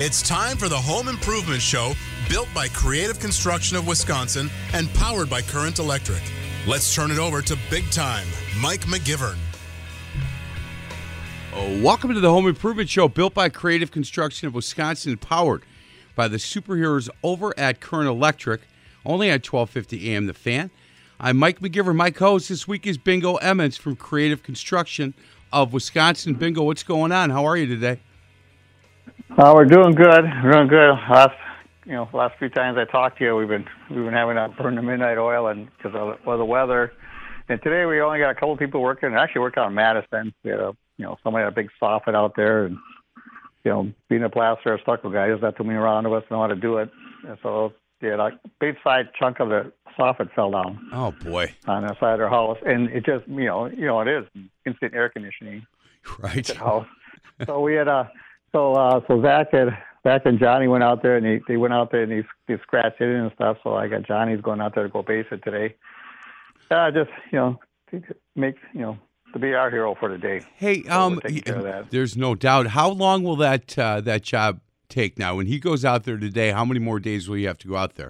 It's time for the Home Improvement Show, built by Creative Construction of Wisconsin and powered by Current Electric. Let's turn it over to Big Time, Mike McGivern. Welcome to the Home Improvement Show, built by Creative Construction of Wisconsin and powered by the superheroes over at Current Electric, only at 1250 AM The Fan. I'm Mike McGivern. My co-host this week is Bingo Emmons from Creative Construction of Wisconsin. Bingo, what's going on? How are you today? We're doing good. Last few times I talked to you, we've been having to burn the midnight oil and because of the weather. And today we only got a couple of people working. Actually, working on Madison. We had somebody had a big soffit out there, and being a plaster or stucco guy, there's not too many around of us know how to do it. And so a big side chunk of the soffit fell down. Oh boy! On the side of their house, and it just it is instant air conditioning. Right. House. So we had So Zach and Johnny went out there, and they went out there and they scratched it and stuff. So I got Johnny's going out there to go base it today. To be our hero for the day. Hey, so care of that. There's no doubt. How long will that job take now? When he goes out there today, how many more days will you have to go out there?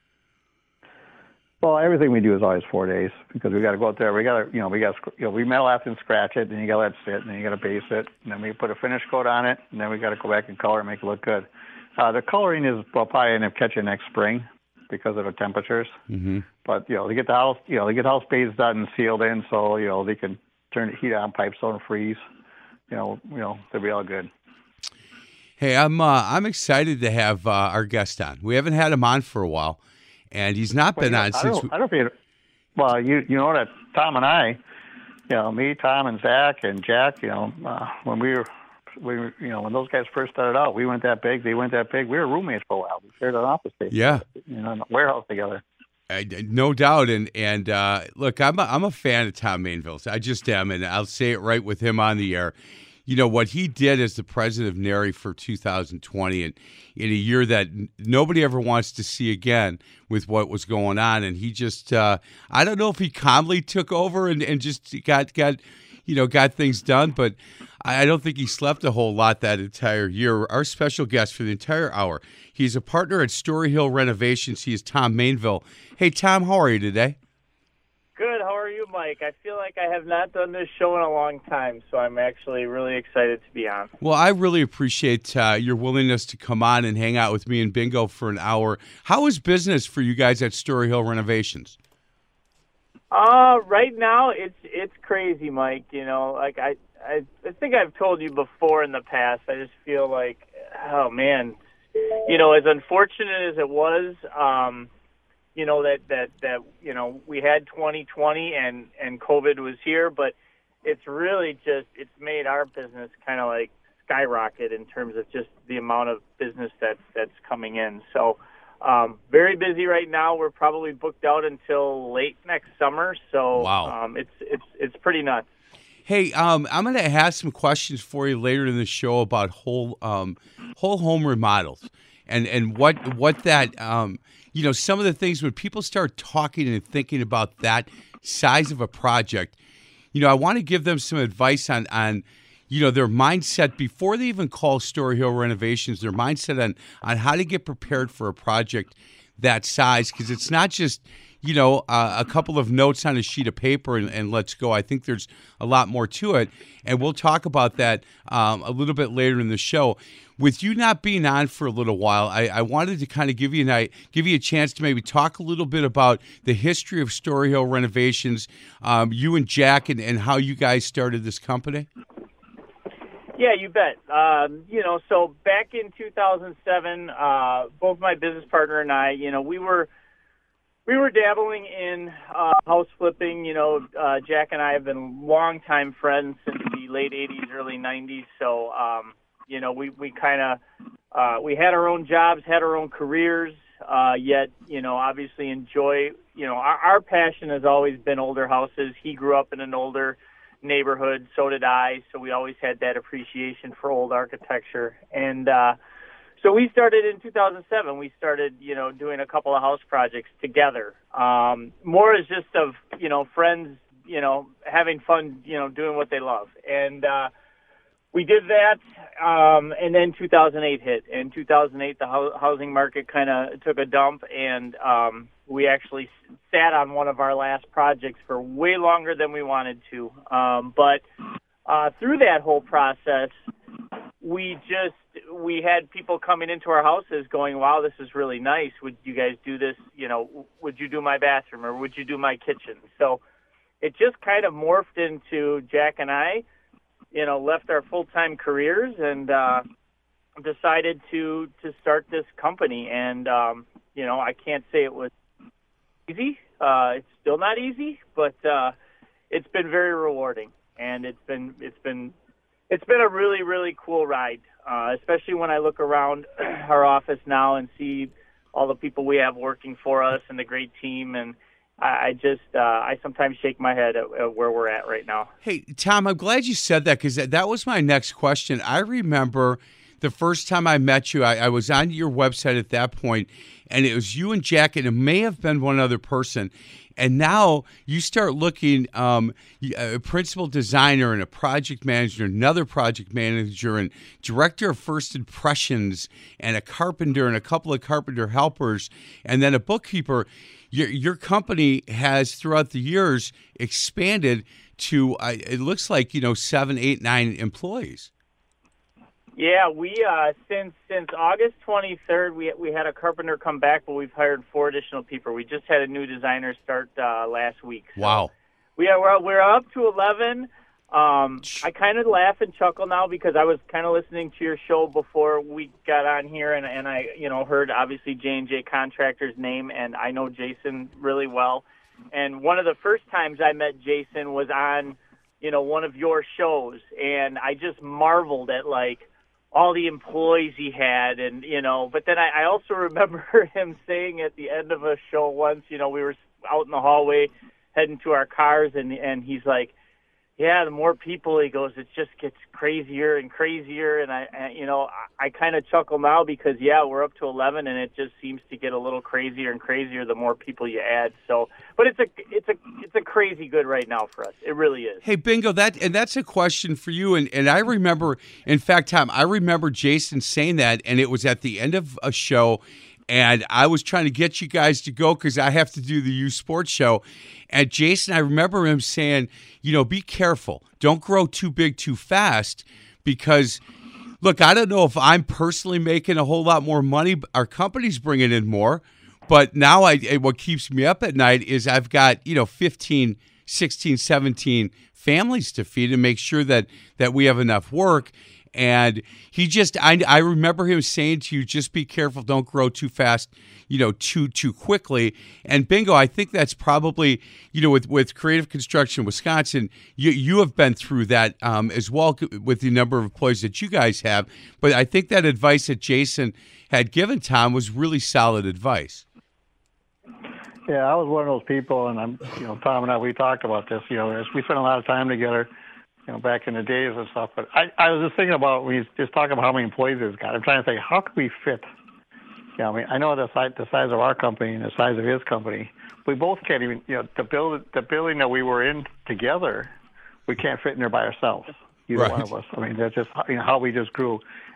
Well, everything we do is always 4 days because we got to go out there. We got to, we metal after and scratch it, then you got to let it sit, and then you got to base it, and then we put a finish coat on it, and then we got to go back and color and make it look good. The coloring is probably end up catching next spring because of the temperatures. Mm-hmm. But they get the house, base done and sealed in, so they can turn the heat on, pipes don't freeze. They'll be all good. Hey, I'm excited to have our guest on. We haven't had him on for a while. And he's not been on since. I don't feel. Well, you know that Tom and I, me, Tom, and Zach and Jack, when when those guys first started out, we weren't that big. They weren't that big. We were roommates for a while. We shared an office space. Yeah. In a warehouse together. No doubt. And look, I'm a fan of Tom Mainville. I just am, and I'll say it right with him on the air. What he did as the president of NARI for 2020, and in a year that nobody ever wants to see again with what was going on, and he just, I don't know if he calmly took over and just got things done, but I don't think he slept a whole lot that entire year. Our special guest for the entire hour, he's a partner at Story Hill Renovations. He is Tom Mainville. Hey, Tom, how are you today? Good. How are you, Mike? I feel like I have not done this show in a long time, so I'm actually really excited to be on. Well, I really appreciate your willingness to come on and hang out with me and Bingo for an hour. How is business for you guys at Story Hill Renovations? Right now it's crazy, Mike. I think I've told you before in the past. I just feel like, oh man, as unfortunate as it was. That we had 2020 and COVID was here, but it's really it's made our business kind of like skyrocket in terms of just the amount of business that's coming in. So very busy right now. We're probably booked out until late next summer. So wow. It's pretty nuts. Hey, I'm going to ask some questions for you later in the show about whole home remodels and what that some of the things when people start talking and thinking about that size of a project, I want to give them some advice on their mindset before they even call Story Hill Renovations, their mindset on how to get prepared for a project that size, because it's not just a couple of notes on a sheet of paper and let's go. I think there's a lot more to it, and we'll talk about that a little bit later in the show. With you not being on for a little while, I wanted to kind of give you a chance to maybe talk a little bit about the history of Story Hill Renovations, you and Jack, and how you guys started this company. Yeah, you bet. So back in 2007, both my business partner and I, we were dabbling in house flipping. Jack and I have been longtime friends since the late 80s, early 90s. So, we kind of we had our own jobs, had our own careers, yet, obviously enjoy, our passion has always been older houses. He grew up in an older neighborhood, so did I. So we always had that appreciation for old architecture. And so we started in 2007. We started, doing a couple of house projects together. More as just of, friends, having fun, doing what they love. And we did that, and then 2008 hit. In 2008, the housing market kind of took a dump, and we actually sat on one of our last projects for way longer than we wanted to. But through that whole process, we had people coming into our houses going, wow, this is really nice. Would you guys do this? Would you do my bathroom, or would you do my kitchen? So it just kind of morphed into Jack and I, left our full-time careers and decided to start this company. And, I can't say it was easy. It's still not easy, but it's been very rewarding. And it's been a really, really cool ride, especially when I look around our office now and see all the people we have working for us and the great team. And I sometimes shake my head at where we're at right now. Hey, Tom, I'm glad you said that, because that was my next question. I remember the first time I met you, I was on your website at that point, and it was you and Jack, and it may have been one other person. And now you start looking, a principal designer and a project manager, another project manager, and director of first impressions, and a carpenter and a couple of carpenter helpers, and then a bookkeeper. Your company has, throughout the years, expanded to, it looks like, 7, 8, 9 employees. Yeah, we since August 23rd, we had a carpenter come back, but we've hired 4 additional people. We just had a new designer start last week. So wow. We're up to 11. I kind of laugh and chuckle now because I was kind of listening to your show before we got on here, and I heard obviously J&J Contractor's name, and I know Jason really well. And one of the first times I met Jason was on one of your shows, and I just marveled at all the employees he had, and but then I also remember him saying at the end of a show once, we were out in the hallway heading to our cars, and he's like, yeah, the more people, he goes, it just gets crazier and crazier. And I kind of chuckle now because, yeah, we're up to 11, and it just seems to get a little crazier and crazier the more people you add. So, but it's a crazy good right now for us. It really is. Hey, Bingo, that's a question for you. And I remember, in fact, Tom, I remember Jason saying that, and it was at the end of a show. And I was trying to get you guys to go because I have to do the youth sports show. And Jason, I remember him saying, be careful. Don't grow too big too fast because, look, I don't know if I'm personally making a whole lot more money. Our company's bringing in more. But now what keeps me up at night is I've got, 15, 16, 17 families to feed and make sure that we have enough work. And he I remember him saying to you, just be careful, don't grow too fast, too quickly. And Bingo, I think that's probably, with Creative Construction Wisconsin, you have been through that as well with the number of employees that you guys have. But I think that advice that Jason had given Tom was really solid advice. Yeah, I was one of those people, and I'm, Tom and I, we talked about this, as we spent a lot of time together, back in the days and stuff. But I was just thinking about, when you just talking about how many employees he's got, I'm trying to think, how could we fit? I know the size of our company and the size of his company. We both can't even, the building that we were in together, we can't fit in there by ourselves. Either right. One of us. I mean, that's just how we just grew.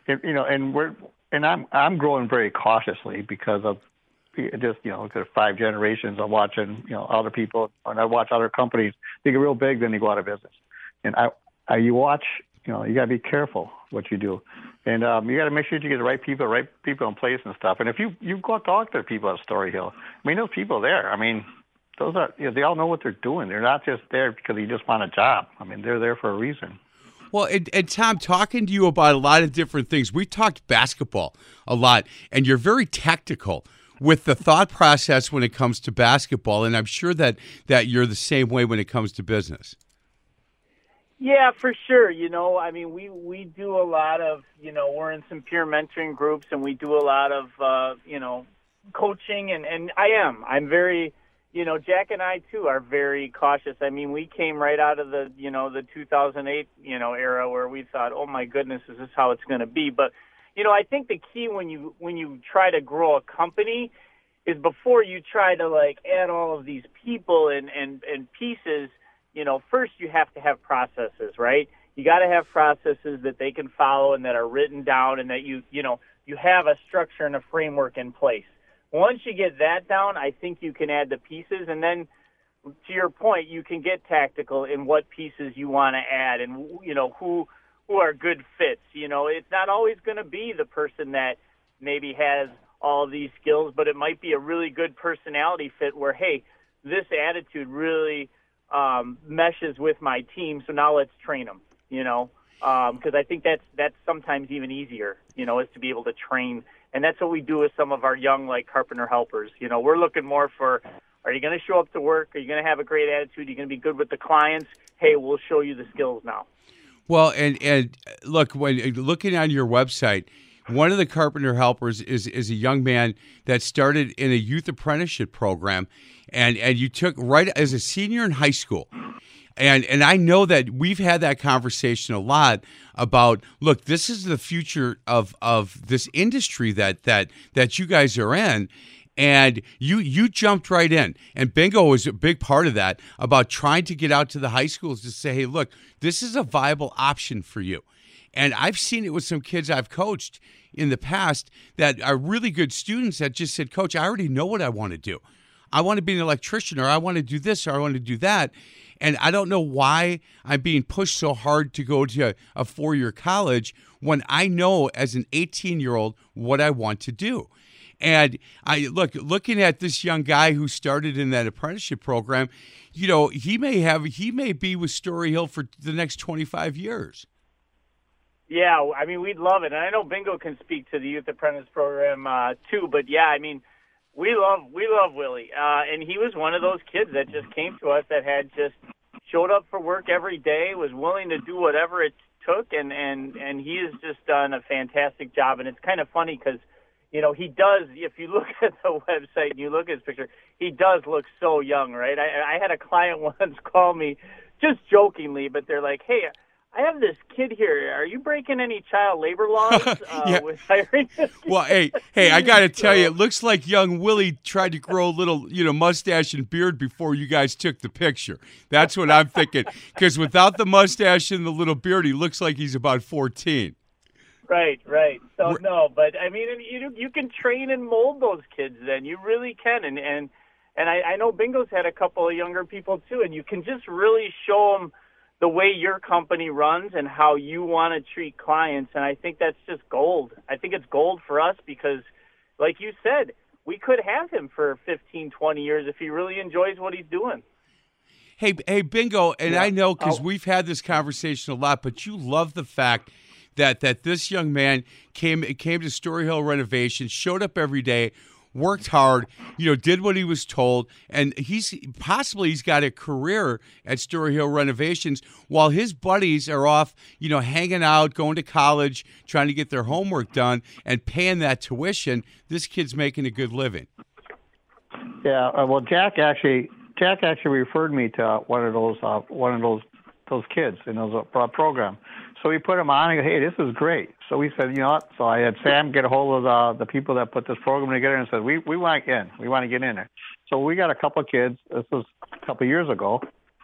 And I'm growing very cautiously because of just because 5 generations of watching other people, and I watch other companies. They get real big, then they go out of business. And you watch, you got to be careful what you do. And you got to make sure you get the right people in place and stuff. And if you go talk to the people at Story Hill, those people there, those are, they all know what they're doing. They're not just there because you just want a job. They're there for a reason. Well, and Tom, talking to you about a lot of different things, we talked basketball a lot, and you're very tactical with the thought process when it comes to basketball. And I'm sure that you're the same way when it comes to business. Yeah, for sure. We do a lot of, we're in some peer mentoring groups, and we do a lot of, coaching, and I'm very, Jack and I too are very cautious. We came right out of the 2008, era where we thought, oh my goodness, is this how it's going to be? But, I think the key when you try to grow a company is before you try to add all of these people and pieces, first you have to have processes, right? you got to have processes that they can follow and that are written down, and that you have a structure and a framework in place. Once you get that down, I think you can add the pieces, and then to your point, you can get tactical in what pieces you want to add, and who are good fits. It's not always going to be the person that maybe has all these skills, but it might be a really good personality fit where, hey, this attitude really meshes with my team, so now let's train them. Because I think that's sometimes even easier, is to be able to train. And that's what we do with some of our young, like, carpenter helpers. We're looking more for, are you going to show up to work? Are you going to have a great attitude? Are you going to be good with the clients? Hey, we'll show you the skills now. Well, and look, when looking on your website, one of the carpenter helpers is a young man that started in a youth apprenticeship program, and you took right as a senior in high school. And I know that we've had that conversation a lot about, look, this is the future of this industry that you guys are in. And you jumped right in. And bingo was a big part of that, about trying to get out to the high schools to say, hey, look, this is a viable option for you. And I've seen it with some kids I've coached in the past that are really good students that just said, Coach, I already know what I want to do. I want to be an electrician, or I want to do this, or I want to do that. And I don't know why I'm being pushed so hard to go to a 4-year college when I know as an 18-year-old what I want to do. And looking at this young guy who started in that apprenticeship program, he may be with Story Hill for the next 25 years. Yeah, I mean, we'd love it. And I know Bingo can speak to the Youth Apprentice Program too, but yeah, I mean, we love Willie. And he was one of those kids that just came to us that had just showed up for work every day, was willing to do whatever it took, and he has just done a fantastic job. And it's kind of funny because, he does, if you look at the website and you look at his picture, he does look so young, right? I had a client once call me just jokingly, but they're like, hey, I have this kid here. Are you breaking any child labor laws with hiring this kid? Well, hey, I got to tell you, it looks like young Willie tried to grow a little, mustache and beard before you guys took the picture. That's what I'm thinking. Because without the mustache and the little beard, he looks like he's about 14. Right. So, no, but, I mean, you can train and mold those kids then. You really can. And I know Bingo's had a couple of younger people, too, and you can just really show them the way your company runs and how you want to treat clients. And I think that's just gold. I think it's gold for us because, like you said, we could have him for 15, 20 years if he really enjoys what he's doing. Hey, Bingo, and I know because we've had this conversation a lot, but you love the fact that this young man came to Story Hill Renovation, showed up every day, worked hard, did what he was told, and he's got a career at Story Hill Renovations while his buddies are off, hanging out, going to college, trying to get their homework done, and paying that tuition. This kid's making a good living. Yeah, well, Jack actually referred me to one of those kids in those program. So we put him on and go, hey, this is great. So we said, what? So I had Sam get a hold of the people that put this program together and said, we want in. We want to get in there. So we got a couple of kids. This was a couple of years ago.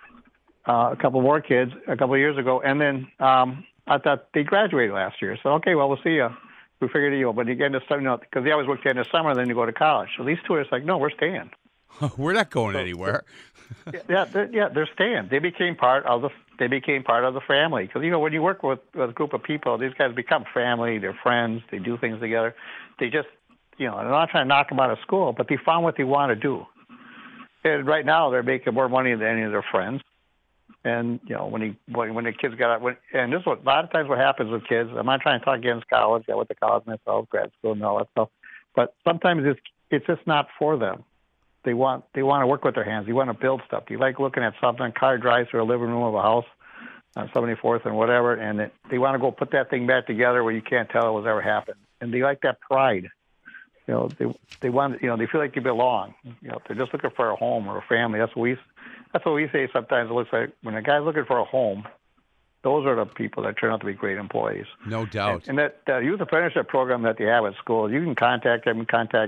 A couple more kids a couple of years ago. And then I thought they graduated last year. So, okay, well, we'll see you. We figured but again, because they always worked in the summer, then you go to college. So these two are just like, no, we're staying. We're not going anywhere. They're staying. They became part of the family because when you work with a group of people, these guys become family. They're friends. They do things together. They just they're not trying to knock them out of school, but they found what they want to do. And right now they're making more money than any of their friends. And when the kids got out, and this is what a lot of times what happens with kids. I'm not trying to talk against college. I went to college myself, grad school, and all that stuff. But sometimes it's just not for them. They want to work with their hands. They want to build stuff. You like looking at something, a car drives through a living room of a house on 74th and whatever, and they want to go put that thing back together where you can't tell it was ever happened. And they like that pride. They want they feel like they belong. They're just looking for a home or a family. That's what we say sometimes. It looks like when a guy's looking for a home, those are the people that turn out to be great employees. No doubt. And that youth apprenticeship program that they have at school, you can contact them.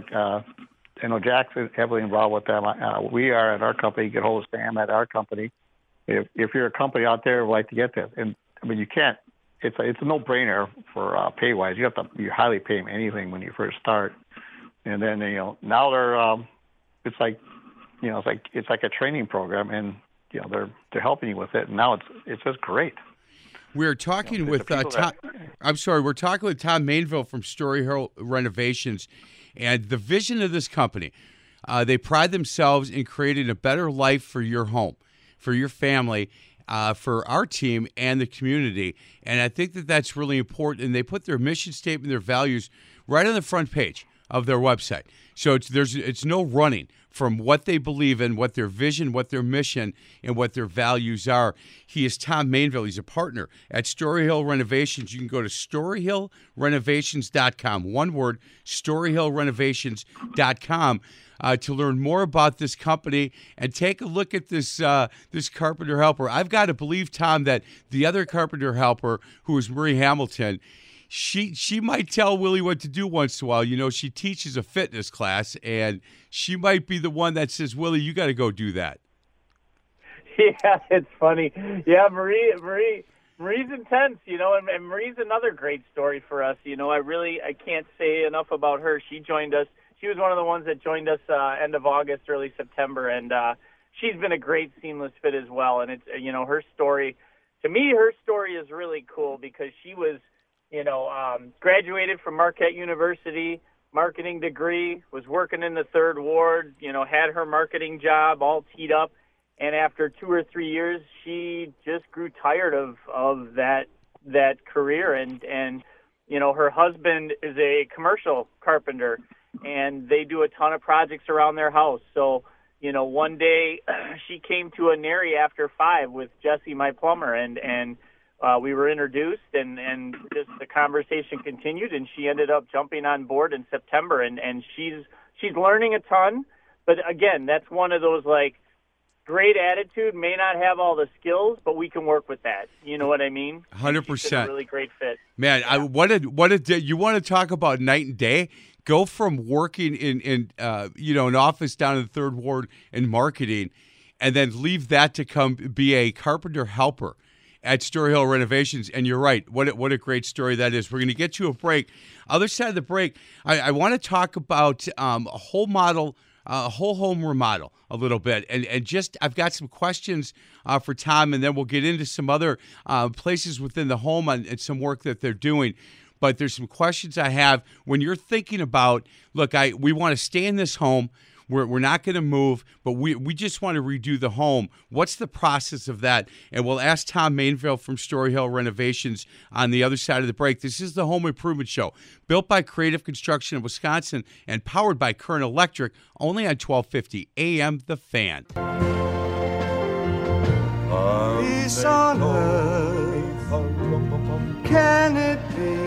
Jack's heavily involved with them. We are at our company. Get hold of Sam at our company. If you're a company out there who would like to get this, and I mean, you can't. It's a no-brainer for pay-wise. You highly pay them anything when you first start, and then now they're it's like a training program, and they're helping you with it, and now it's just great. We're talking with Tom. I'm sorry, we're talking with Tom Mainville from Story Hill Renovations, and the vision of this company. They pride themselves in creating a better life for your home, for your family, for our team and the community. And I think that that's really important. And they put their mission statement, their values, right on the front page of their website. So it's no running from what they believe in, what their vision, what their mission, and what their values are. He is Tom Mainville. He's a partner at Story Hill Renovations. You can go to StoryHillRenovations.com. One word, StoryHillRenovations.com. To learn more about this company and take a look at this carpenter helper. I've got to believe, Tom, that the other carpenter helper, who is Marie Hamilton, she might tell Willie what to do once in a while. She teaches a fitness class, and she might be the one that says, Willie, you got to go do that. Yeah, it's funny. Yeah, Marie's intense, and Marie's another great story for us. I can't say enough about her. She joined us. She was one of the ones that joined us end of August, early September, and she's been a great seamless fit as well. And it's her story. To me, her story is really cool because she was, graduated from Marquette University, marketing degree, was working in the Third Ward, had her marketing job all teed up, and after 2 or 3 years, she just grew tired of that career, and her husband is a commercial carpenter. And they do a ton of projects around their house. So, one day she came to a NARI after 5 with Jesse, my plumber, and we were introduced, and just the conversation continued, and she ended up jumping on board in September, and she's learning a ton. But again, that's one of those great attitude, may not have all the skills, but we can work with that. You know what I mean? 100%. Really great fit. Man, yeah. You want to talk about night and day? Go from working in an office down in the Third Ward in marketing, and then leave that to come be a carpenter helper at Story Hill Renovations. And you're right. What a great story that is. We're going to get to a break. Other side of the break, I want to talk about a whole home remodel a little bit, and just I've got some questions for Tom, and then we'll get into some other places within the home and some work that they're doing. But there's some questions I have when you're thinking about, look, we want to stay in this home. We're not going to move, but we just want to redo the home. What's the process of that? And we'll ask Tom Mainville from Story Hill Renovations on the other side of the break. This is the Home Improvement Show, built by Creative Construction of Wisconsin and powered by Current Electric, only on 1250 AM The Fan. Peace on earth, can it be?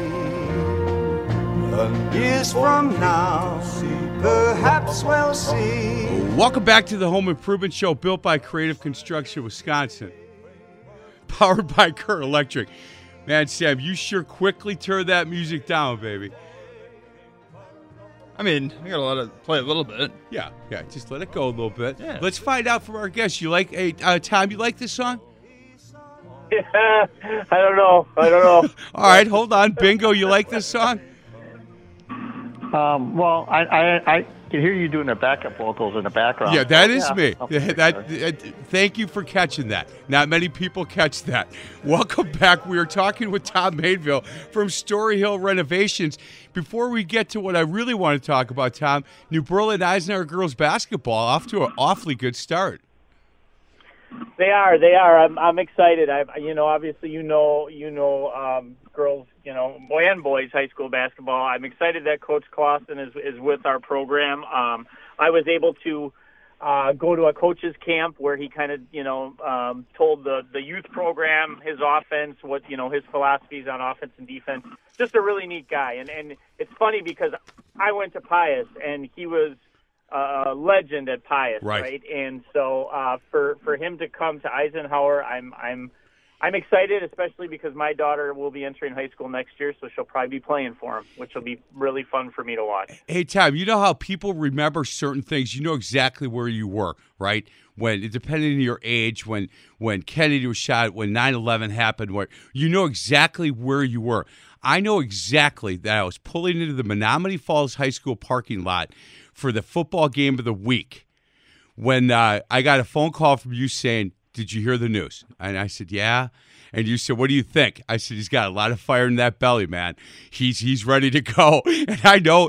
Years from now, perhaps we'll see. Welcome back to the Home Improvement Show, built by Creative Construction Wisconsin, powered by Current Electric. Man, Sam, you sure quickly turned that music down, baby. I mean, I got to let it play a little bit. Yeah, just let it go a little bit. Yeah. Let's find out from our guest. You like, Tom, you like this song? Yeah, I don't know. All right, hold on. Bingo, you like this song? Well, I can hear you doing the backup vocals in the background. Yeah, that is me. Sure. Thank you for catching that. Not many people catch that. Welcome back. We are talking with Tom Mainville from Story Hill Renovations. Before we get to what I really want to talk about, Tom, New Berlin Eisenhower girls basketball off to an awfully good start. They are. I'm excited. Obviously, girls, and boys high school basketball. I'm excited that Coach Clausen is with our program. I was able to go to a coach's camp where he kind of, told the youth program his offense, what, his philosophies on offense and defense. Just a really neat guy. And it's funny because I went to Pius and he was a legend at Pius, right? And so for him to come to Eisenhower, I'm I'm excited, especially because my daughter will be entering high school next year, so she'll probably be playing for him, which will be really fun for me to watch. Hey, Tom, you know how people remember certain things? You know exactly where you were, right? When, depending on your age, when Kennedy was shot, when 9/11 happened, where you know exactly where you were. I know exactly that I was pulling into the Menominee Falls High School parking lot for the football game of the week when I got a phone call from you saying, "Did you hear the news?" And I said, "Yeah." And you said, "What do you think?" I said, "He's got a lot of fire in that belly, man. He's ready to go." And I know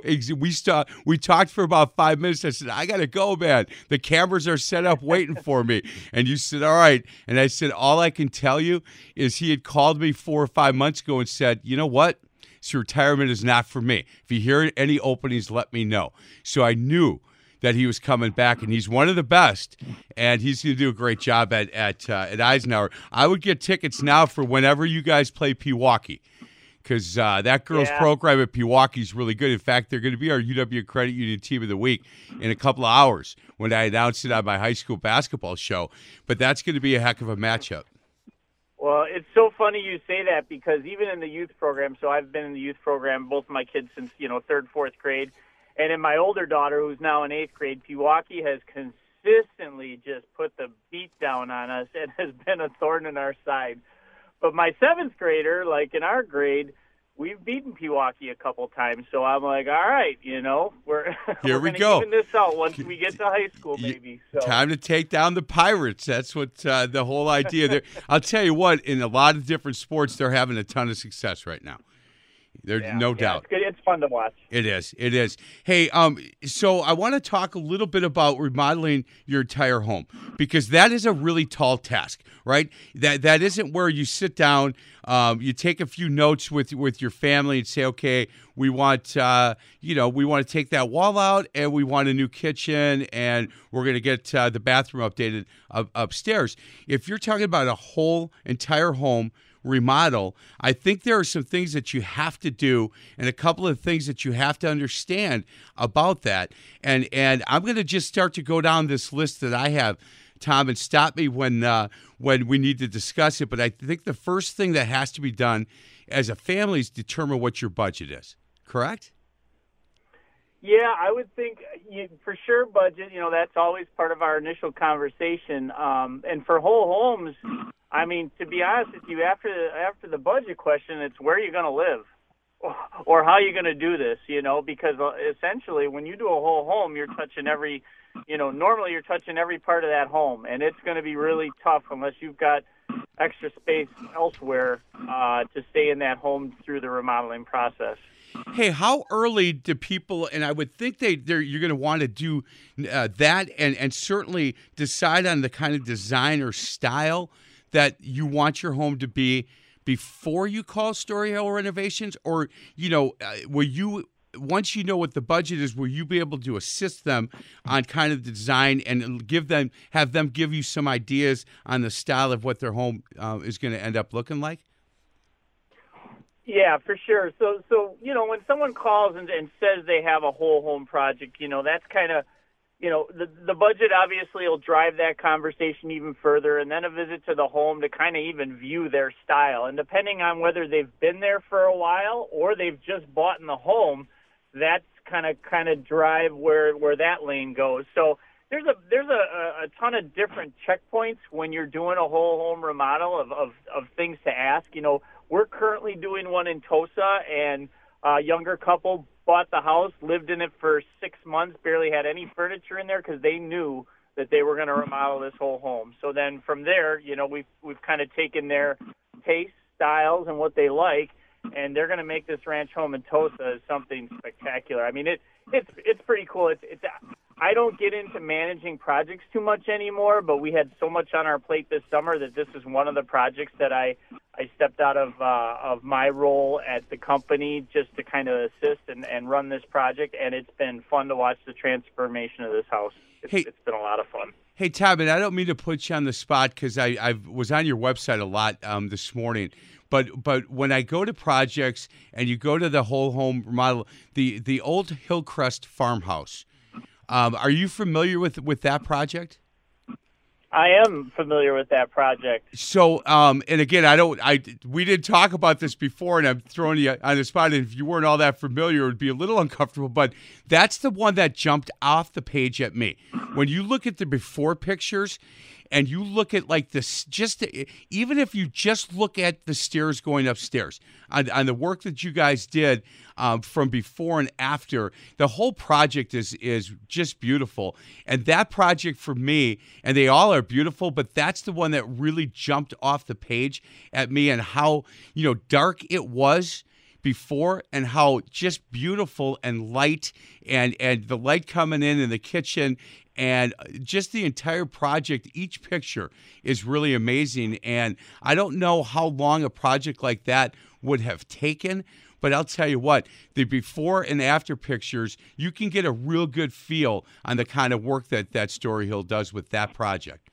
we talked for about 5 minutes. I said, "I got to go, man. The cameras are set up waiting for me." And you said, "All right." And I said, "All I can tell you is he had called me 4 or 5 months ago and said, 'You know what? This retirement is not for me. If you hear any openings, let me know.'" So I knew that he was coming back, and he's one of the best, and he's going to do a great job at Eisenhower. I would get tickets now for whenever you guys play Pewaukee, because that girls' program at Pewaukee is really good. In fact, they're going to be our UW Credit Union Team of the Week in a couple of hours when I announce it on my high school basketball show, but that's going to be a heck of a matchup. Well, it's so funny you say that, because even in the youth program, so I've been in the youth program, both of my kids since, 3rd, 4th grade, and in my older daughter, who's now in 8th grade, Pewaukee has consistently just put the beat down on us and has been a thorn in our side. But my 7th grader, like in our grade, we've beaten Pewaukee a couple times. So I'm like, all right, we're here we gonna go. even this out once we get to high school, maybe. So. Time to take down the Pirates. That's what the whole idea there. I'll tell you what, in a lot of different sports, they're having a ton of success right now. There's no doubt. It's good. It's fun to watch. It is. Hey, so I want to talk a little bit about remodeling your entire home, because that is a really tall task, right? That isn't where you sit down, you take a few notes with your family and say, okay, we want we want to take that wall out, and we want a new kitchen, and we're going to get the bathroom updated upstairs. If you're talking about a whole entire home remodel, I think there are some things that you have to do and a couple of things that you have to understand about that. And I'm going to just start to go down this list that I have, Tom, and stop me when we need to discuss it. But I think the first thing that has to be done as a family is determine what your budget is. Correct? Yeah, I would think for sure budget, that's always part of our initial conversation. And for whole homes, I mean, to be honest with you, after the budget question, it's where you're going to live or how you're going to do this, because essentially when you do a whole home, you're touching every, normally you're touching every part of that home, and it's going to be really tough unless you've got extra space elsewhere to stay in that home through the remodeling process. Hey, how early do people, and I would think you're going to want to do that and certainly decide on the kind of design or style that you want your home to be before you call Story Hill Renovations? Or, will you, once you know what the budget is, will you be able to assist them on kind of the design and have them give you some ideas on the style of what their home is going to end up looking like? Yeah, for sure. So when someone calls and says they have a whole home project, that's kind of, the budget obviously will drive that conversation even further, and then a visit to the home to kind of even view their style. And depending on whether they've been there for a while or they've just bought in the home, that's kind of drive where that lane goes. So there's a ton of different checkpoints when you're doing a whole home remodel of things to ask. We're currently doing one in Tosa, and a younger couple bought the house, lived in it for 6 months, barely had any furniture in there because they knew that they were going to remodel this whole home. So then from there, we've kind of taken their taste, styles, and what they like, and they're going to make this ranch home in Tosa as something spectacular. I mean, it's pretty cool. I don't get into managing projects too much anymore, but we had so much on our plate this summer that this is one of the projects that I stepped out of my role at the company just to kind of assist and run this project, and it's been fun to watch the transformation of this house. It's been a lot of fun. Hey, Tom, and I don't mean to put you on the spot because I was on your website a lot this morning, but when I go to projects and you go to the whole home remodel, the old Hillcrest farmhouse, are you familiar with that project? I am familiar with that project. So, and again, we didn't talk about this before, and I'm throwing you on the spot. And if you weren't all that familiar, it would be a little uncomfortable. But that's the one that jumped off the page at me. When you look at the before pictures, and you look at like this, even if you just look at the stairs going upstairs, on the work that you guys did from before and after, the whole project is just beautiful. And that project for me, and they all are beautiful, but that's the one that really jumped off the page at me, and how dark it was before, and how just beautiful and light, and the light coming in the kitchen, and just the entire project. Each picture is really amazing, and I don't know how long a project like that would have taken, but I'll tell you what, the before and after pictures, you can get a real good feel on the kind of work that Story Hill does with that project.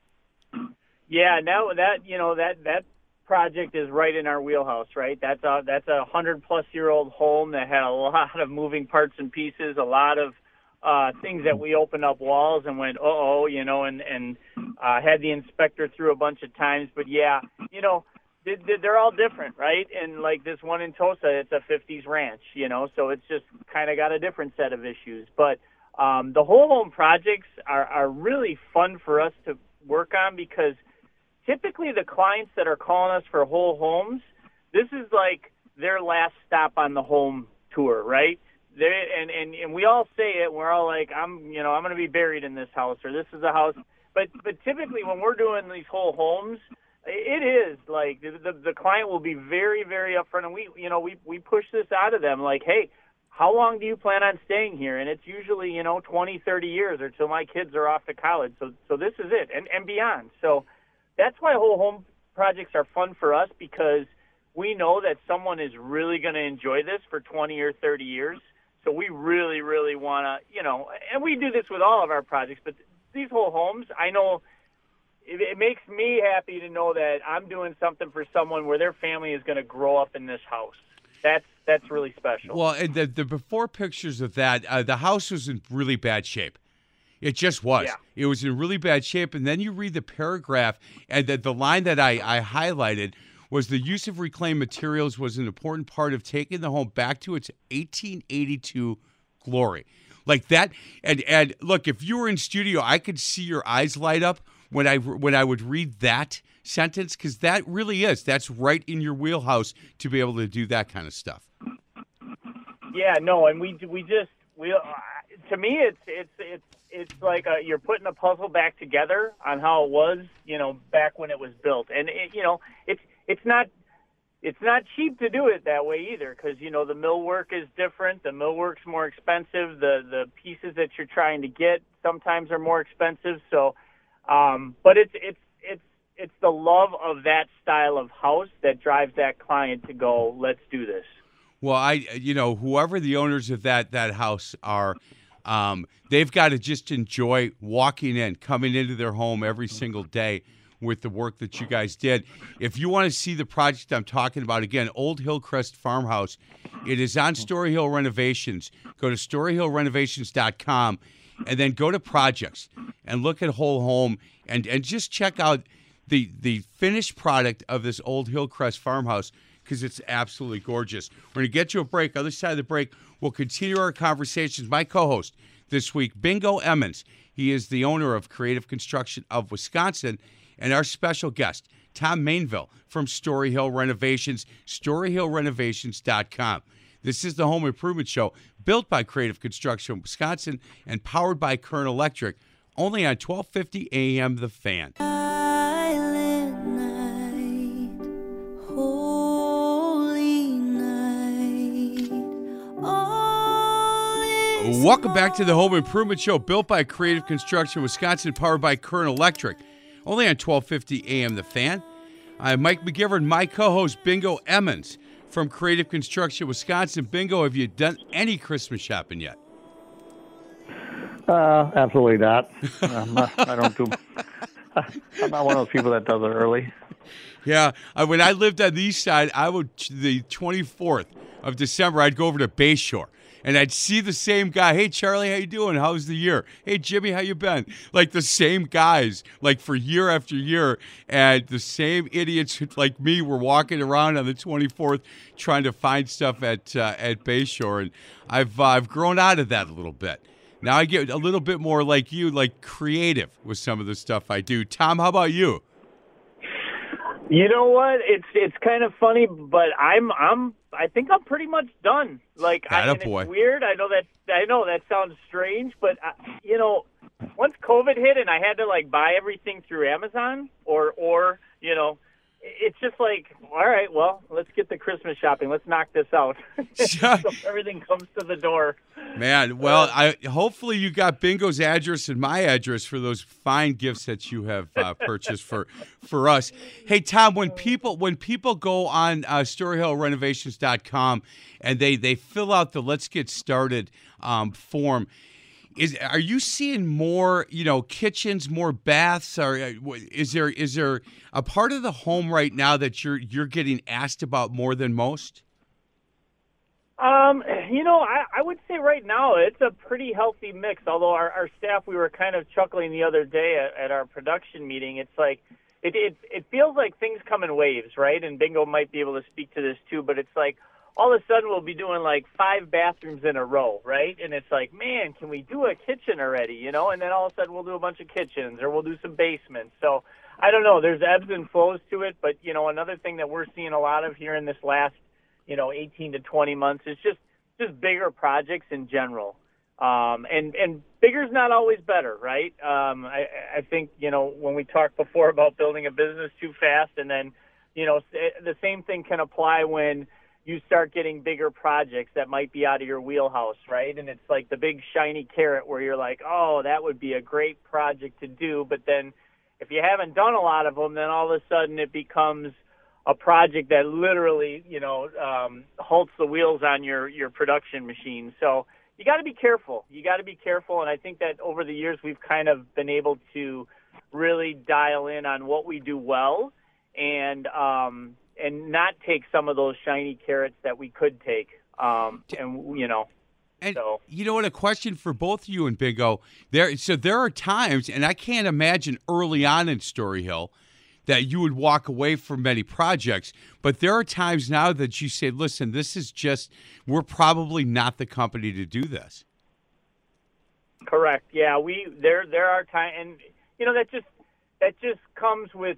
Yeah, now that project is right in our wheelhouse, right? That's a 100-plus-year-old home that had a lot of moving parts and pieces, a lot of things that we opened up walls and went, and had the inspector through a bunch of times. But yeah, they're all different, right? And like this one in Tosa, it's a 50s ranch, so it's just kind of got a different set of issues. But the whole home projects are really fun for us to work on, because typically the clients that are calling us for whole homes, this is like their last stop on the home tour, right? And we all say it. We're all like, I'm going to be buried in this house, or this is a house. But typically when we're doing these whole homes, it is like the client will be very, very upfront, and we push this out of them like, hey, how long do you plan on staying here? And it's usually 20, 30 years, or till my kids are off to college. So this is it, and beyond. So that's why whole home projects are fun for us, because we know that someone is really going to enjoy this for 20 or 30 years. So we really, really want to, and we do this with all of our projects, but these whole homes, I know it makes me happy to know that I'm doing something for someone where their family is going to grow up in this house. That's really special. Well, and the before pictures of that, the house was in really bad shape. It just was. Yeah. It was in really bad shape. And then you read the paragraph, and the line that I highlighted was, the use of reclaimed materials was an important part of taking the home back to its 1882 glory. Like that. And look, if you were in studio, I could see your eyes light up when I would read that sentence, because that's right in your wheelhouse to be able to do that kind of stuff. Yeah, no, and we to me it's like you're putting a puzzle back together on how it was, back when it was built, and it's not cheap to do it that way either, because the millwork is different. The millwork's more expensive. The pieces that you're trying to get sometimes are more expensive. So, but it's the love of that style of house that drives that client to go, let's do this. Well, whoever the owners of that house are, they've got to just enjoy walking in, coming into their home every single day with the work that you guys did. If you want to see the project I'm talking about, again, Old Hillcrest Farmhouse, it is on Story Hill Renovations. Go to StoryHillRenovations.com and then go to projects and look at whole home and just check out the finished product of this Old Hillcrest Farmhouse, because it's absolutely gorgeous. We're going to get you a break. Other side of the break, we'll continue our conversations. My co-host this week, Bingo Emmons. He is the owner of Creative Construction of Wisconsin. And our special guest, Tom Mainville from Story Hill Renovations, StoryHillRenovations.com. This is the Home Improvement Show, built by Creative Construction of Wisconsin and powered by Kern Electric, only on 1250 AM The Fan. Welcome back to the Home Improvement Show, built by Creative Construction Wisconsin, powered by Kern Electric, only on 1250 AM The Fan. I'm Mike McGivern, my co-host Bingo Emmons from Creative Construction Wisconsin. Bingo, have you done any Christmas shopping yet? Absolutely not. I'm not one of those people that does it early. Yeah, when I lived on the east side, the 24th of December, I'd go over to Bayshore. and I'd see the same guy. Hey, Charlie, how you doing? How's the year? Hey, Jimmy, how you been? Like the same guys, like for year after year, and the same idiots like me were walking around on the 24th trying to find stuff at Bayshore, and I've grown out of that a little bit. Now I get a little bit more like you, like creative with some of the stuff I do. Tom, how about you? You know what? It's kind of funny, but I think I'm pretty much done. Like, it's weird. I know that sounds strange, but once COVID hit and I had to like buy everything through Amazon or it's just like, all right, well, let's get the Christmas shopping. Let's knock this out. So everything comes to the door. Man, well, hopefully you got Bingo's address and my address for those fine gifts that you have purchased for us. Hey, Tom, when people go on StoryHillRenovations.com and they fill out the Let's Get Started form, are you seeing more, kitchens, more baths? Or is there a part of the home right now that you're getting asked about more than most? I would say right now it's a pretty healthy mix. Although our staff, we were kind of chuckling the other day at our production meeting. It's like it feels like things come in waves, right? And Bingo might be able to speak to this too. But it's like all of a sudden we'll be doing like 5 bathrooms in a row, right? And it's like, man, can we do a kitchen already? And then all of a sudden we'll do a bunch of kitchens or we'll do some basements. So I don't know. There's ebbs and flows to it. But, another thing that we're seeing a lot of here in this last, 18 to 20 months is just bigger projects in general. And bigger's not always better, right? I think, when we talked before about building a business too fast and then, the same thing can apply when you start getting bigger projects that might be out of your wheelhouse, right? And it's like the big shiny carrot where you're like, oh, that would be a great project to do. But then if you haven't done a lot of them, then all of a sudden it becomes a project that literally, halts the wheels on your production machine. So you got to be careful. And I think that over the years we've kind of been able to really dial in on what we do well and not take some of those shiny carrots that we could take. And so. You know what? A question for both of you and Bingo. There are times, and I can't imagine early on in Story Hill that you would walk away from many projects, but there are times now that you say, listen, we're probably not the company to do this. Correct. Yeah, there are times, and that just comes with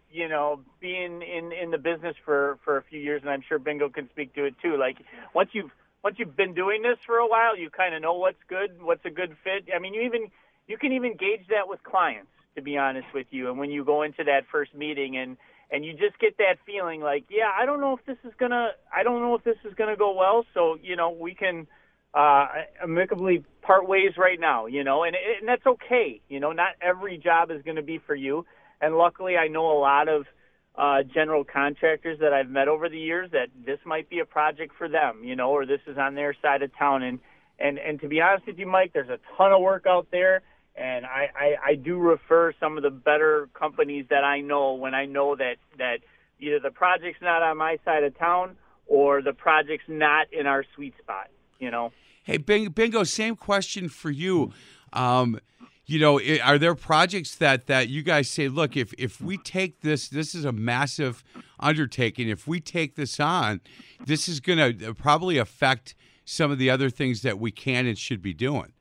being in the business for a few years, and I'm sure Bingo can speak to it too. Like once you've been doing this for a while, you kind of know what's good, what's a good fit. I mean, you can even gauge that with clients, to be honest with you. And when you go into that first meeting and you just get that feeling like, yeah, I don't know if this is gonna go well. So, we can amicably part ways right now, and that's okay. Not every job is going to be for you. And luckily I know a lot of general contractors that I've met over the years that this might be a project for them, or this is on their side of town. And to be honest with you, Mike, there's a ton of work out there. And I do refer some of the better companies that I know when I know that either the project's not on my side of town or the project's not in our sweet spot, Hey, Bingo, same question for you. Are there projects that you guys say, look, if we take this is a massive undertaking. If we take this on, this is going to probably affect some of the other things that we can and should be doing.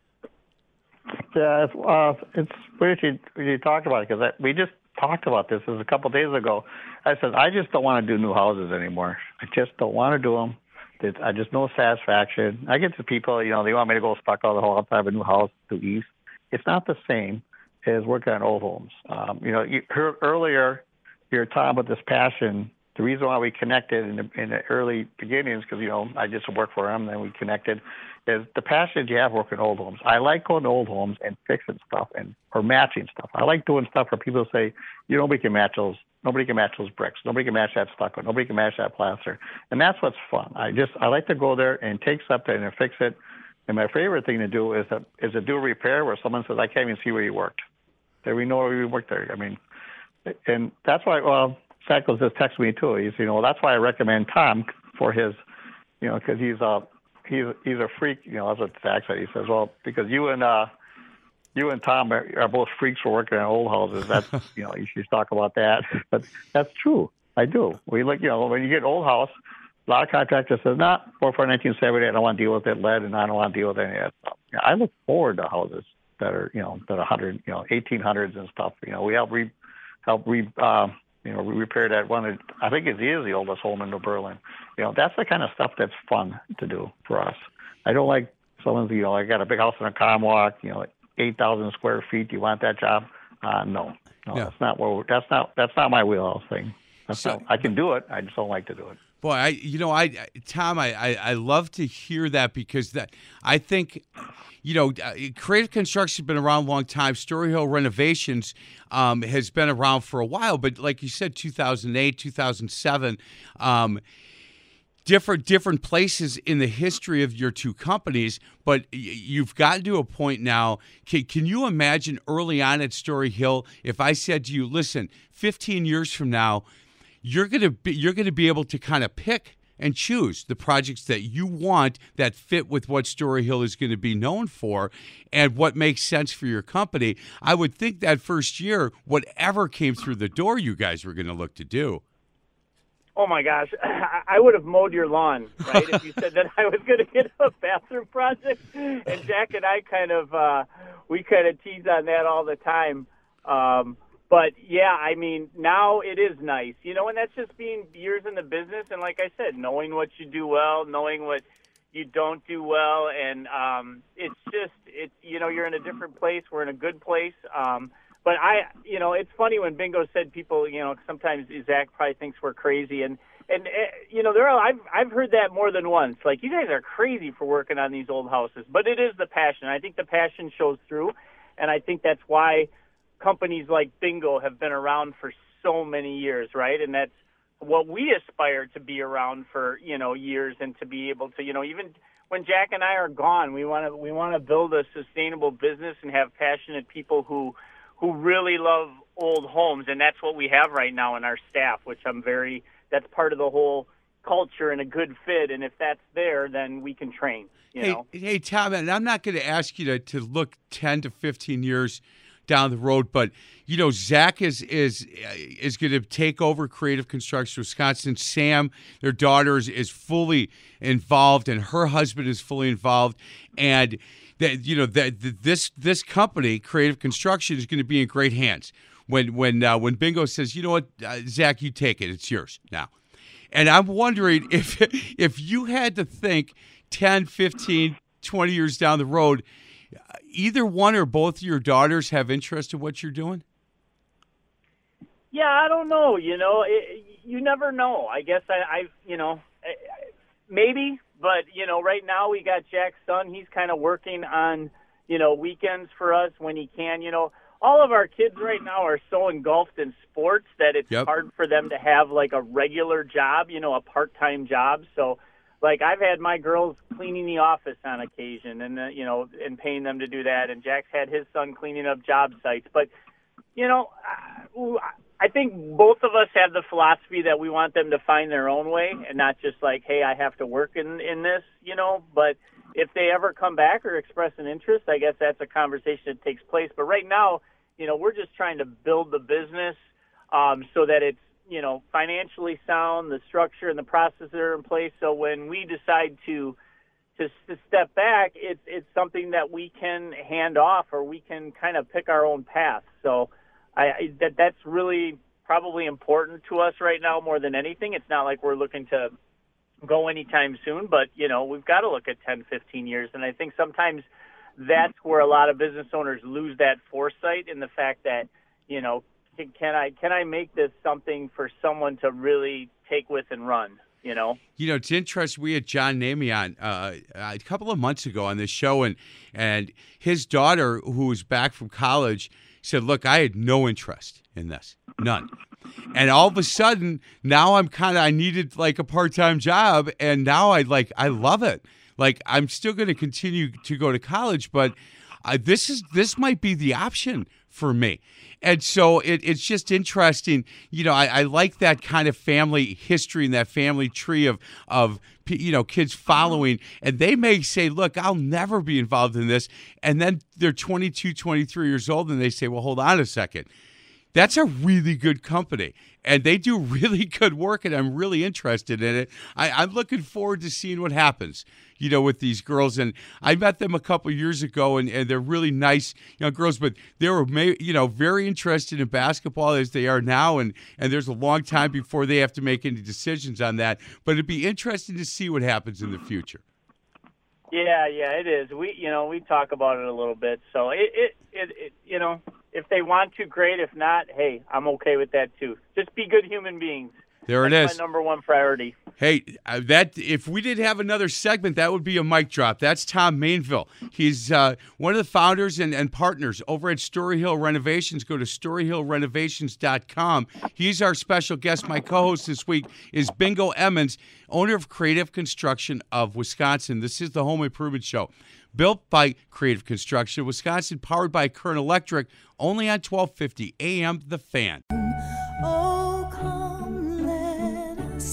Yeah, it's weird you talked about it because we just talked about this a couple of days ago. I said, I just don't want to do new houses anymore. I just don't want to do them. I just no satisfaction. I get to people, they want me to go stucco the whole time, a new house to east. It's not the same as working on old homes. You heard earlier, you're talking about this passion. The reason why we connected in the early beginnings, because, I just worked for them, then we connected, is the passion you have working old homes. I like going to old homes and fixing stuff or matching stuff. I like doing stuff where people say, nobody can match those bricks. Nobody can match that stucco. Nobody can match that plaster. And that's what's fun. I like to go there and take something and fix it. And my favorite thing to do is a do a repair where someone says, I can't even see where you worked. We know where you worked there. I mean, and that's why, Sackles just texted me too. That's why I recommend Tom for his, because he's a freak. You know, that's what Zach said. He says, well, because you and Tom are both freaks for working on old houses. That's you know, you should talk about that. But that's true. I do. We look, you know, when you get an old house, a lot of contractors says, nah, before 1970, I don't want to deal with it, lead, and I don't want to deal with any of that stuff. You know, I look forward to houses that are, you know, that are 100, you know, 1800s and stuff. You know, we help repair that one. I think it is the oldest home in New Berlin. You know, that's the kind of stuff that's fun to do for us. I don't like someone's, you know, I got a big house in a Comwalk, you know, 8,000 square feet. Do you want that job? No, yeah. That's not my wheelhouse thing. I can do it. I just don't like to do it. Boy, Tom, I love to hear that because I think, you know, creative construction has been around a long time. Story Hill Renovations has been around for a while, but like you said, 2008, 2007, different places in the history of your two companies, but you've gotten to a point now. Can you imagine early on at Story Hill if I said to you, listen, 15 years from now, you're going to be able to kind of pick and choose the projects that you want that fit with what Story Hill is going to be known for and what makes sense for your company. I would think that first year, whatever came through the door, you guys were going to look to do. Oh my gosh, I would have mowed your lawn, right? If you said that I was going to get a bathroom project, and Jack and I we tease on that all the time. But yeah, I mean, now it is nice, you know, and that's just being years in the business. And like I said, knowing what you do well, knowing what you don't do well. And it's you know, you're in a different place. We're in a good place. But you know, it's funny when Bingo said people, you know, sometimes Zach probably thinks we're crazy. And you know, I've heard that more than once. Like, you guys are crazy for working on these old houses. But it is the passion. I think the passion shows through. And I think that's why companies like Bingo have been around for so many years, right? And that's what we aspire to be around for, you know, years, and to be able to, you know, even when Jack and I are gone, we want to build a sustainable business and have passionate people who really love old homes, and that's what we have right now in our staff, which that's part of the whole culture and a good fit. And if that's there, then we can train. You know? Hey, Tom, and I'm not going to ask you to look 10 to 15 years down the road, but you know, Zach is going to take over Creative Construction Wisconsin. Sam, their daughter, is fully involved, and her husband is fully involved, and that, you know, this company, Creative Construction, is going to be in great hands. When Bingo says, you know what, Zach, you take it, it's yours now. And I'm wondering if you had to think 10, 15, 20 years down the road, either one or both of your daughters have interest in what you're doing? Yeah, I don't know. You know, you never know. I guess you know, maybe. But, you know, right now we got Jack's son. He's kind of working on, you know, weekends for us when he can. You know, all of our kids right now are so engulfed in sports that it's hard for them to have, like, a regular job, you know, a part-time job. So, like, I've had my girls cleaning the office on occasion, and you know, and paying them to do that. And Jack's had his son cleaning up job sites. But, you know, I think both of us have the philosophy that we want them to find their own way, and not just like, hey, I have to work in this, you know. But if they ever come back or express an interest, I guess that's a conversation that takes place. But right now, you know, we're just trying to build the business so that it's, you know, financially sound, the structure and the processes are in place. So when we decide to step back, it's something that we can hand off, or we can kind of pick our own path. So that's really probably important to us right now more than anything. It's not like we're looking to go anytime soon, but, you know, we've got to look at 10, 15 years. And I think sometimes that's where a lot of business owners lose that foresight, in the fact that, you know, can I make this something for someone to really take with and run, you know? You know, it's interesting. We had John Namey on a couple of months ago on this show, and his daughter, who was back from college, said, look, I had no interest in this, none. And all of a sudden, now I needed like a part-time job, and now I love it. Like, I'm still going to continue to go to college, but this might be the option for me. And so it's just interesting. I like that kind of family history and that family tree of kids following. And they may say, look, I'll never be involved in this. And then they're 22, 23 years old, and they say, well, hold on a second. That's a really good company, and they do really good work, and I'm really interested in it. I'm looking forward to seeing what happens, with these girls. And I met them a couple years ago, and they're really nice girls, but they were, very interested in basketball as they are now, and there's a long time before they have to make any decisions on that. But it'd be interesting to see what happens in the future. Yeah, it is. We talk about it a little bit. So it if they want to, great. If not, hey, I'm okay with that too. Just be good human beings. There it That's is. my number one priority. Hey, if we did have another segment, that would be a mic drop. That's Tom Mainville. He's one of the founders and partners over at Story Hill Renovations. Go to StoryHillRenovations.com. He's our special guest. My co-host this week is Bingo Emmons, owner of Creative Construction of Wisconsin. This is the Home Improvement Show. Built by Creative Construction of Wisconsin, powered by Kern Electric, only on 1250 AM The Fan. Oh, come let us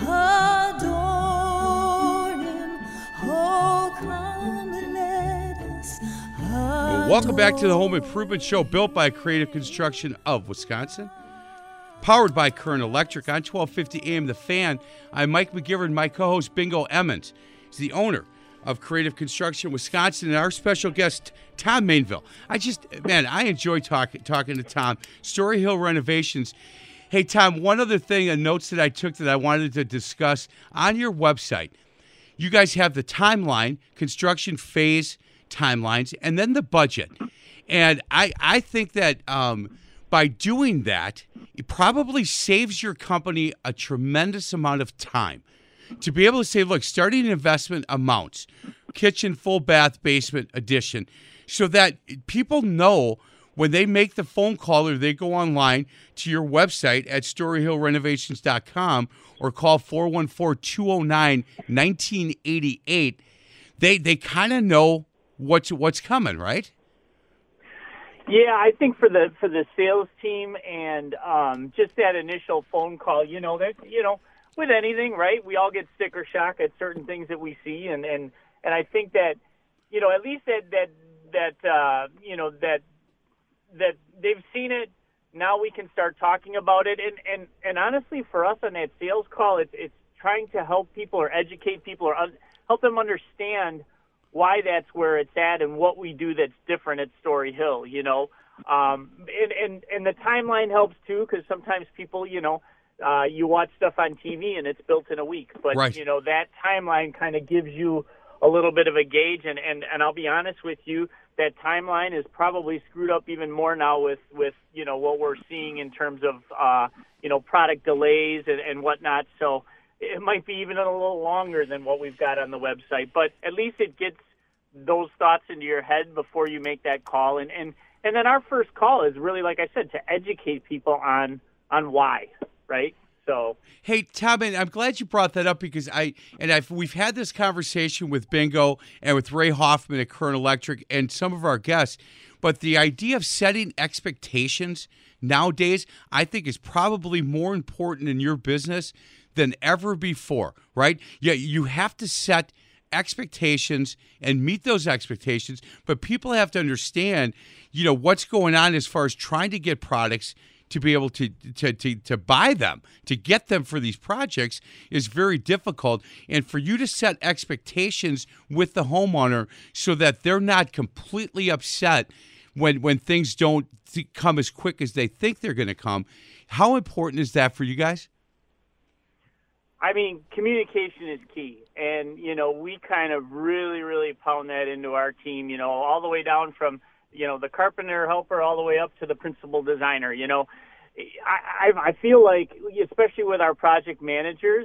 adore him. Oh, come let us adore. Welcome back to the Home Improvement Show, built by Creative Construction of Wisconsin, powered by Kern Electric on 1250 AM The Fan. I'm Mike McGivern, my co-host Bingo Emmons. He's the owner of Creative Construction Wisconsin, and our special guest, Tom Mainville. I enjoy talking to Tom. Story Hill Renovations. Hey, Tom, one other thing, notes that I took that I wanted to discuss. On your website, you guys have the timeline, construction phase timelines, and then the budget. And I think that by doing that, it probably saves your company a tremendous amount of time. To be able to say, look, starting investment amounts, kitchen, full bath, basement, addition, so that people know when they make the phone call or they go online to your website at StoryHillRenovations.com or call 414-209-1988, they kind of know what's coming, right? Yeah, I think for the sales team and just that initial phone call, with anything, right? We all get sticker shock at certain things that we see, and I think that, at least that they've seen it. Now we can start talking about it, and honestly, for us on that sales call, it's trying to help people or educate people or help them understand why that's where it's at and what we do that's different at Story Hill. And the timeline helps too, because sometimes people, you watch stuff on TV and it's built in a week, but right. That timeline kind of gives you a little bit of a gauge, and I'll be honest with you, that timeline is probably screwed up even more now with what we're seeing in terms of product delays and whatnot. So it might be even a little longer than what we've got on the website, but at least it gets those thoughts into your head before you make that call, and then our first call is really, like I said, to educate people on why. Right. So, hey, Tom, and I'm glad you brought that up because we've had this conversation with Bingo and with Ray Hoffman at Kern Electric and some of our guests. But the idea of setting expectations nowadays, I think, is probably more important in your business than ever before. Right? Yeah, you have to set expectations and meet those expectations, but people have to understand, what's going on as far as trying to get products to be able to buy them, to get them for these projects is very difficult. And for you to set expectations with the homeowner so that they're not completely upset when things don't come as quick as they think they're going to come, how important is that for you guys? I mean, communication is key. And, we kind of really, really pound that into our team, all the way down from, the carpenter helper all the way up to the principal designer. I feel like, especially with our project managers,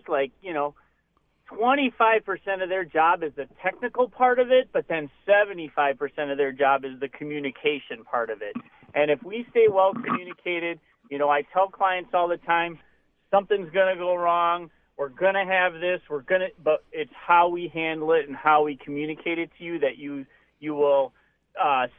25% of their job is the technical part of it, but then 75% of their job is the communication part of it. And if we stay well communicated, I tell clients all the time, something's going to go wrong. We're going to have this. But it's how we handle it and how we communicate it to you that you will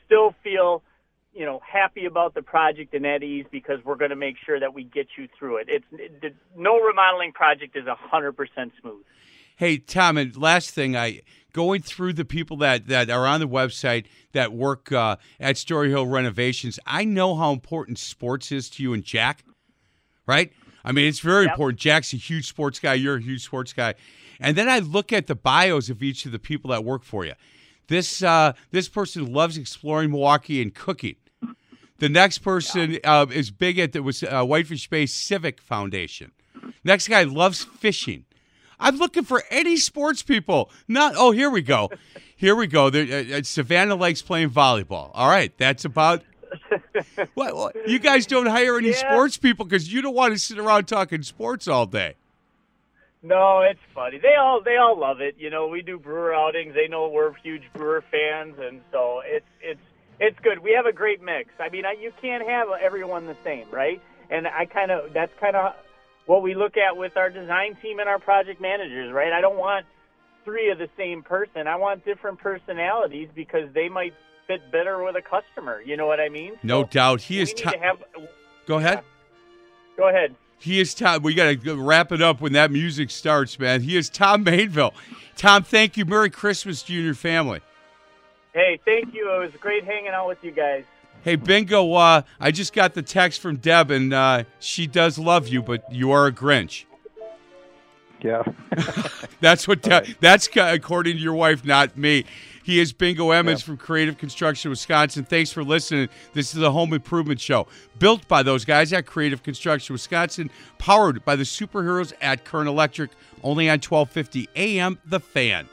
you about the project and at ease because we're going to make sure that we get you through it. No remodeling project is 100% smooth. Hey, Tom, and last thing, going through the people that are on the website that work at Story Hill Renovations, I know how important sports is to you and Jack, right? I mean, it's very important. Jack's a huge sports guy. You're a huge sports guy. And then I look at the bios of each of the people that work for you. This person loves exploring Milwaukee and cooking. The next person is big at Whitefish Bay Civic Foundation. Next guy loves fishing. I'm looking for any sports people. Here we go. Savannah likes playing volleyball. All right, that's about. What you guys don't hire any sports people because you don't want to sit around talking sports all day. No, it's funny. They all love it. You know, we do brewer outings. They know we're huge brewer fans, and so it's good. We have a great mix. I mean, you can't have everyone the same, right? And that's kind of what we look at with our design team and our project managers, right? I don't want 3 of the same person. I want different personalities because they might fit better with a customer. You know what I mean? No doubt. He is. Go ahead. Go ahead. He is Tom. We got to wrap it up when that music starts, man. He is Tom Mainville. Tom, thank you. Merry Christmas to you and your family. Hey, thank you. It was great hanging out with you guys. Hey, Bingo, I just got the text from Deb, and she does love you, but you are a Grinch. Yeah. That's according to your wife, not me. He is Bingo Emmons from Creative Construction Wisconsin. Thanks for listening. This is the Home Improvement Show, built by those guys at Creative Construction Wisconsin, powered by the superheroes at Kern Electric, only on 1250 AM, The Fan.